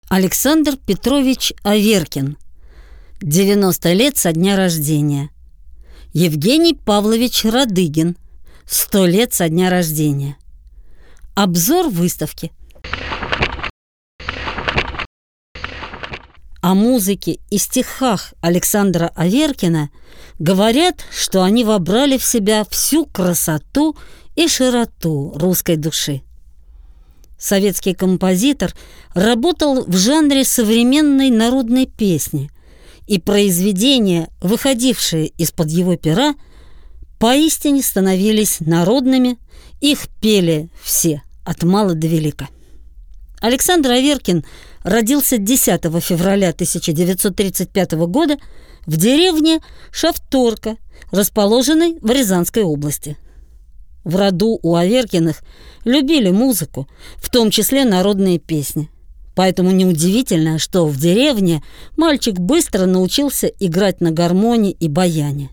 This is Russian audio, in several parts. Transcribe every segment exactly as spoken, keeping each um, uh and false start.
Александр Петрович Аверкин. девяносто лет со дня рождения. Евгений Павлович Радыгин. сто лет со дня рождения. Обзор выставки. О музыке и стихах Александра Аверкина говорят, что они вобрали в себя всю красоту и широту русской души. Советский композитор работал в жанре современной народной песни, и произведения, выходившие из-под его пера, поистине становились народными, их пели все, от мала до велика. Александр Аверкин родился десятого февраля тысяча девятьсот тридцать пятого года в деревне Шавторка, расположенной в Рязанской области. В роду у Аверкиных любили музыку, в том числе народные песни. Поэтому неудивительно, что в деревне мальчик быстро научился играть на гармонии и баяне.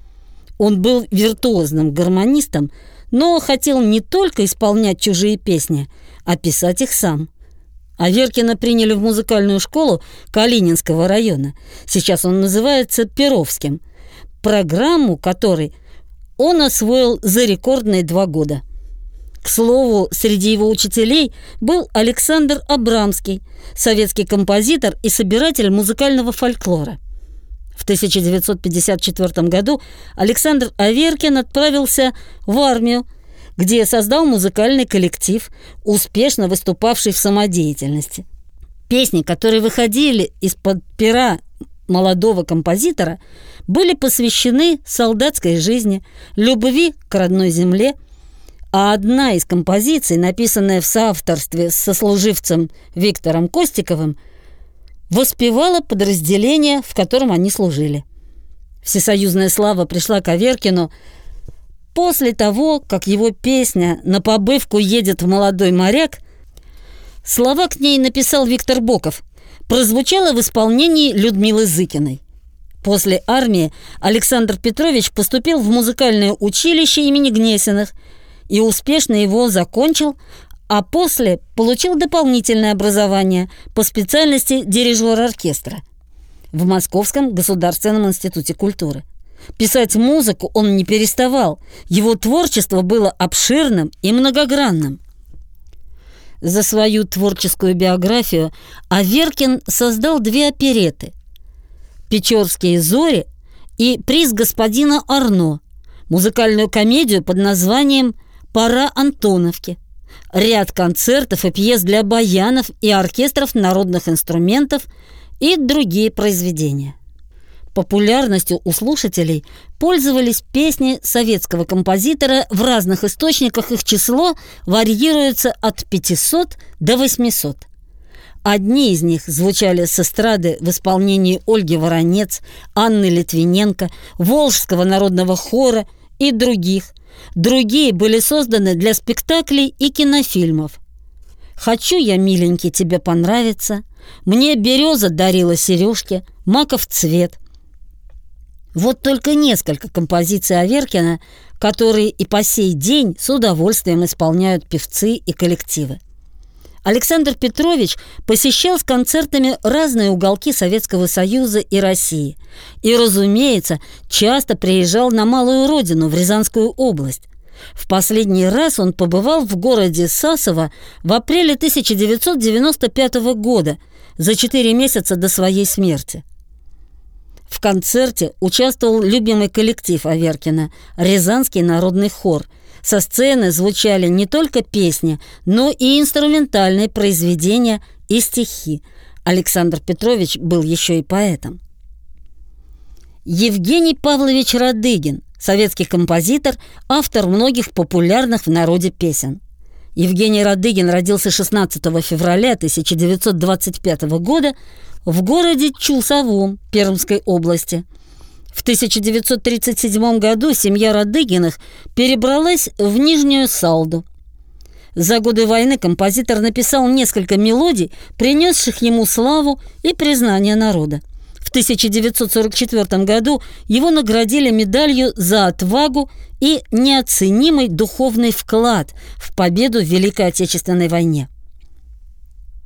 Он был виртуозным гармонистом, но хотел не только исполнять чужие песни, а писать их сам. Аверкина приняли в музыкальную школу Калининского района, сейчас он называется Перовским, программу которой он освоил за рекордные два года. К слову, среди его учителей был Александр Абрамский, советский композитор и собиратель музыкального фольклора. В тысяча девятьсот пятьдесят четвёртом году Александр Аверкин отправился в армию, где создал музыкальный коллектив, успешно выступавший в самодеятельности. Песни, которые выходили из-под пера молодого композитора, были посвящены солдатской жизни, любви к родной земле, а одна из композиций, написанная в соавторстве с сослуживцем Виктором Костиковым, воспевала подразделение, в котором они служили. Всесоюзная слава пришла к Аверкину после того, как его песня «На побывку едет молодой моряк», слова к ней написал Виктор Боков, прозвучала в исполнении Людмилы Зыкиной. После армии Александр Петрович поступил в музыкальное училище имени Гнесиных и успешно его закончил, а после получил дополнительное образование по специальности дирижер оркестра в Московском государственном институте культуры. Писать музыку он не переставал, его творчество было обширным и многогранным. За свою творческую биографию Аверкин создал две оперетты: «Печорские зори» и «Приз господина Арно», музыкальную комедию под названием «Пора Антоновки», ряд концертов и пьес для баянов и оркестров народных инструментов и другие произведения. Популярностью у слушателей пользовались песни советского композитора, в разных источниках их число варьируется от пятисот до восьмисот. Одни из них звучали с эстрады в исполнении Ольги Воронец, Анны Литвиненко, Волжского народного хора и других. Другие были созданы для спектаклей и кинофильмов. «Хочу я, миленький, тебе понравиться», «Мне береза дарила сережки», «Маков цвет». Вот только несколько композиций Аверкина, которые и по сей день с удовольствием исполняют певцы и коллективы. Александр Петрович посещал с концертами разные уголки Советского Союза и России и, разумеется, часто приезжал на малую родину, в Рязанскую область. В последний раз он побывал в городе Сасово в апреле тысяча девятьсот девяносто пятого года, за четыре месяца до своей смерти. В концерте участвовал любимый коллектив Аверкина – Рязанский народный хор. Со сцены звучали не только песни, но и инструментальные произведения и стихи. Александр Петрович был еще и поэтом. Евгений Павлович Радыгин – советский композитор, автор многих популярных в народе песен. Евгений Радыгин родился шестнадцатого февраля тысяча девятьсот двадцать пятого года в городе Чусовом Пермской области. В тысяча девятьсот тридцать седьмом году семья Радыгиных перебралась в Нижнюю Салду. За годы войны композитор написал несколько мелодий, принесших ему славу и признание народа. В тысяча девятьсот сорок четвёртом году его наградили медалью за отвагу и неоценимый духовный вклад в победу в Великой Отечественной войне.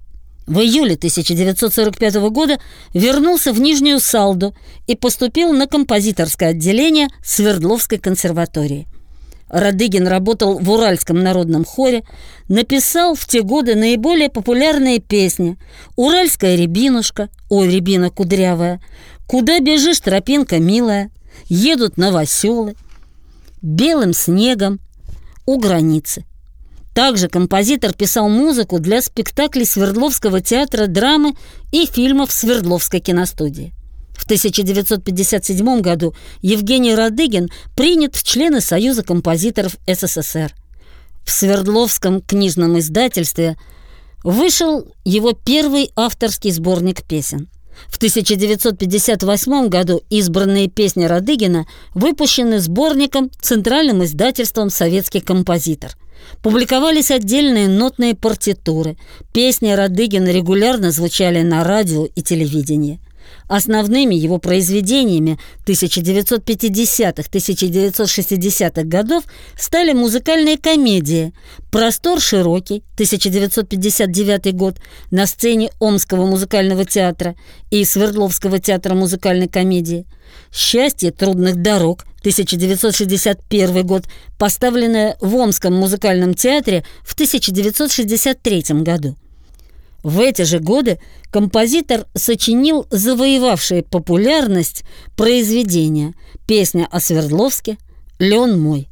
В июле тысяча девятьсот сорок пятого года вернулся в Нижнюю Салду и поступил на композиторское отделение Свердловской консерватории. Радыгин работал в Уральском народном хоре, написал в те годы наиболее популярные песни: «Уральская рябинушка», «Ой, рябина кудрявая», «Куда бежишь, тропинка милая», «Едут новоселы», «Белым снегом», «У границы». Также композитор писал музыку для спектаклей Свердловского театра драмы и фильмов Свердловской киностудии. В тысяча девятьсот пятьдесят седьмом году Евгений Радыгин принят в члены Союза композиторов СССР. В Свердловском книжном издательстве вышел его первый авторский сборник песен. В тысяча девятьсот пятьдесят восьмом году избранные песни Радыгина выпущены сборником Центральным издательством «Советский композитор». Публиковались отдельные нотные партитуры. Песни Радыгина регулярно звучали на радио и телевидении. Основными его произведениями тысяча девятьсот пятидесятых — тысяча девятьсот шестидесятых годов стали музыкальные комедии «Простор широкий» тысяча девятьсот пятьдесят девятый год на сцене Омского музыкального театра и Свердловского театра музыкальной комедии, «Счастье трудных дорог» тысяча девятьсот шестьдесят первый год, поставленная в Омском музыкальном театре в тысяча девятьсот шестьдесят третьем году. В эти же годы композитор сочинил завоевавшие популярность произведения «Песня о Свердловске», «Лен мой».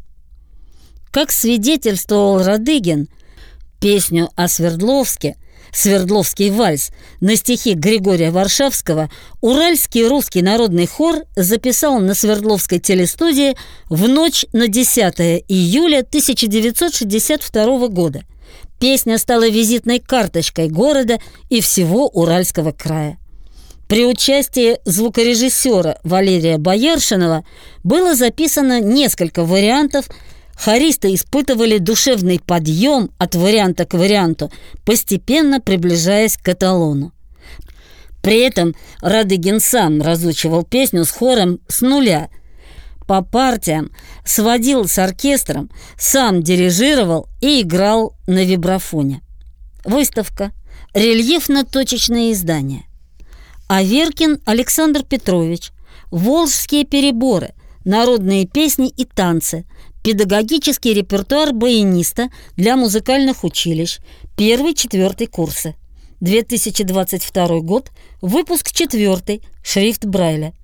Как свидетельствовал Радыгин, песню о Свердловске, «Свердловский вальс» на стихи Григория Варшавского Уральский русский народный хор записал на Свердловской телестудии в ночь на десятое июля тысяча девятьсот шестьдесят второго года. Песня стала визитной карточкой города и всего Уральского края. При участии звукорежиссера Валерия Бояршинова было записано несколько вариантов. Хористы испытывали душевный подъем от варианта к варианту, постепенно приближаясь к эталону. При этом Радыгин сам разучивал песню с хором с нуля, по партиям, сводил с оркестром, сам дирижировал и играл на вибрафоне. Выставка. Рельефно-точечные издания. Аверкин Александр Петрович. Волжские переборы. Народные песни и танцы. Педагогический репертуар баяниста для музыкальных училищ. Первый-четвертый курсы. две тысячи двадцать второй год. Выпуск четвертый. Шрифт Брайля.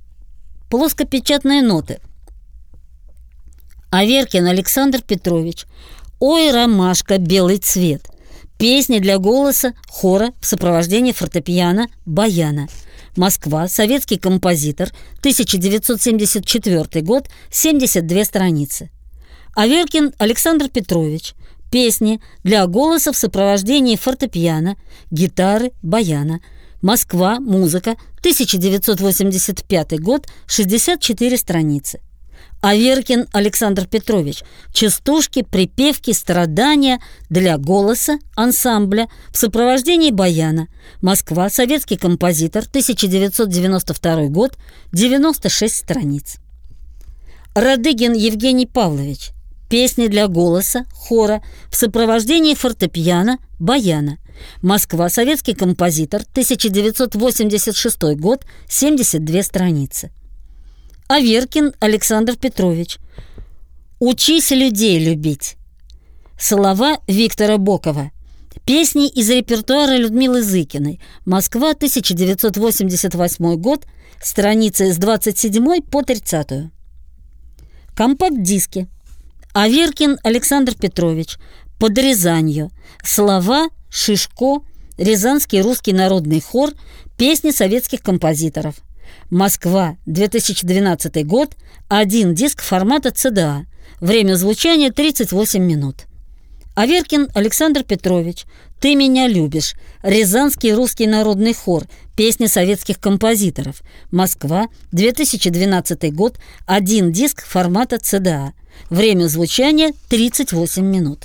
Плоскопечатные ноты. Аверкин Александр Петрович. «Ой, ромашка, белый цвет». Песни для голоса, хора в сопровождении фортепиано, баяна. Москва. Советский композитор. тысяча девятьсот семьдесят четвёртый год. семьдесят две страницы. Аверкин Александр Петрович. Песни для голоса в сопровождении фортепиано, гитары, баяна. Москва. Музыка. тысяча девятьсот восемьдесят пятый год. шестьдесят четыре страницы. Аверкин Александр Петрович. Частушки, припевки, страдания для голоса, ансамбля в сопровождении баяна. Москва. Советский композитор. тысяча девятьсот девяносто второй год. девяносто шесть страниц. Радыгин Евгений Павлович. Песни для голоса, хора в сопровождении фортепиано, баяна. Москва. Советский композитор. тысяча девятьсот восемьдесят шестой год. семьдесят две страницы. Аверкин Александр Петрович. «Учись людей любить». Слова Виктора Бокова. Песни из репертуара Людмилы Зыкиной. Москва. тысяча девятьсот восемьдесят восьмой год. Страницы с двадцать седьмой по тридцатую. Компакт-диски. Аверкин Александр Петрович. «Под Рязанью». Слова Шишко. Рязанский русский народный хор. Песни советских композиторов. Москва. две тысячи двенадцатый год. Один диск формата цэ дэ а. Время звучания тридцать восемь минут. Аверкин Александр Петрович. «Ты меня любишь». Рязанский русский народный хор. Песни советских композиторов. Москва. две тысячи двенадцатый год. Один диск формата цэ дэ а. Время звучания тридцать восемь минут.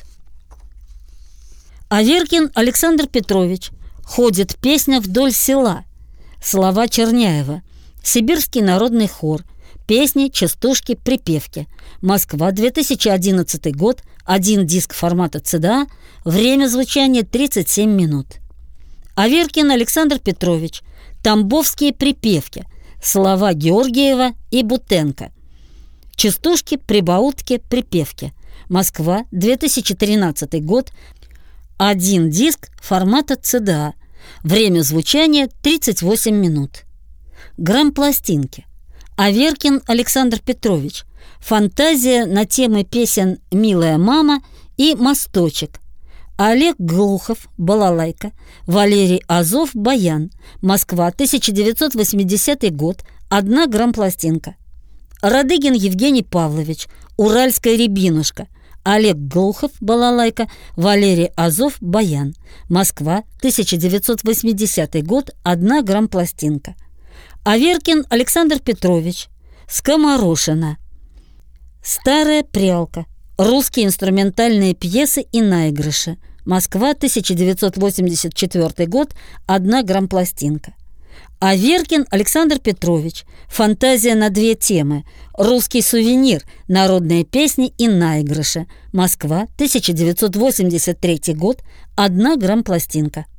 Аверкин Александр Петрович. «Ходит песня вдоль села». Слова Черняева. Сибирский народный хор. Песни, частушки, припевки. Москва. две тысячи одиннадцатый год. Один диск формата цэ дэ а. Время звучания тридцать семь минут. Аверкин Александр Петрович. Тамбовские припевки. Слова Георгиева и Бутенко. Частушки, прибаутки, припевки. Москва, две тысячи тринадцатый год. Один диск формата си ди эй. Время звучания тридцать восемь минут. Грампластинки. Аверкин Александр Петрович. Фантазия на темы песен «Милая мама» и «Мосточек». Олег Глухов, балалайка. Валерий Азов, баян. Москва, тысяча девятьсот восьмидесятый год. Одна грампластинка. Радыгин Евгений Павлович, уральская рябинушка. Олег Глухов, балалайка. Валерий Азов, баян. Москва, тысяча девятьсот восьмидесятый год. Одна грампластинка. Аверкин Александр Петрович. Скоморошина. Старая прялка. Русские инструментальные пьесы и наигрыши. Москва, тысяча девятьсот восемьдесят четвёртый год. Одна грампластинка. Аверкин Александр Петрович. Фантазия на две темы. Русский сувенир. Народные песни и наигрыши. Москва, тысяча девятьсот восемьдесят третий год. Одна грампластинка.